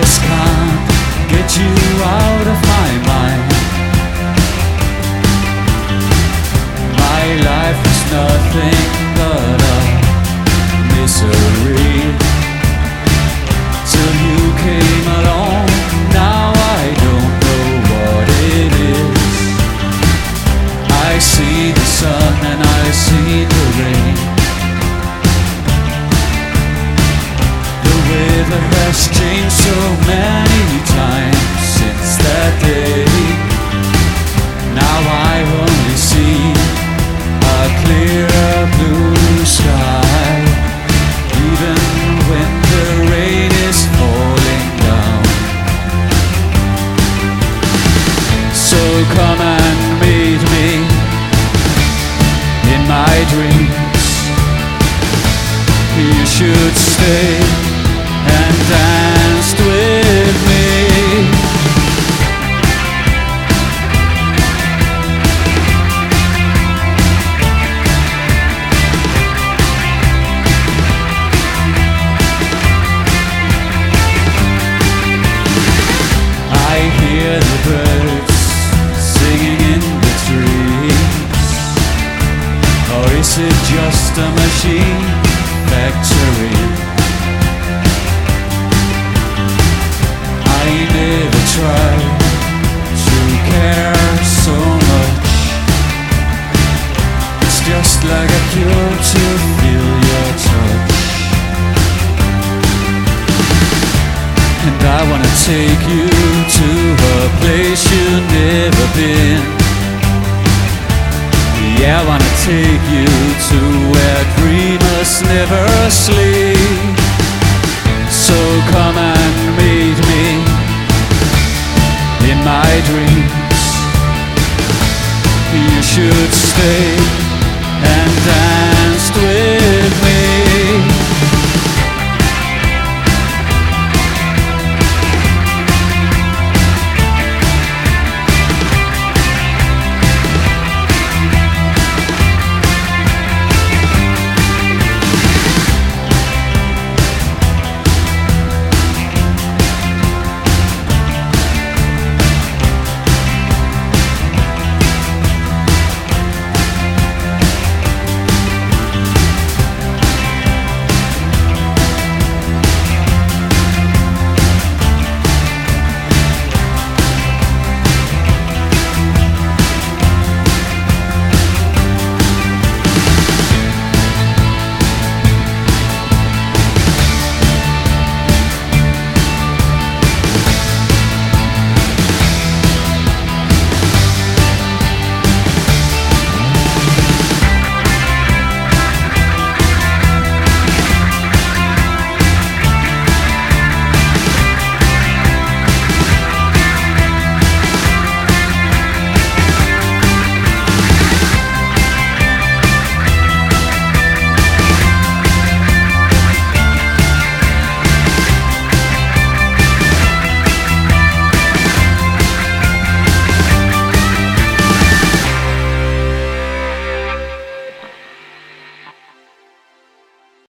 just can't get you out of my mind. My life is nothing but a misery till you came along. Now I don't know what it is. I see the sun and I see the rain. The weather has changed so many times since that day. Now I only see a clear blue sky, even when the rain is falling down. So come and meet me in my dreams. You should stay and dance with me. I hear the birds singing in the trees. Or is it just a machine factory? I never tried to care so much. It's just like a cure to feel your touch. And I wanna take you to a place you've never been. Yeah, I wanna take you to where dreamers never sleep. So come and meet me in my dreams. You should stay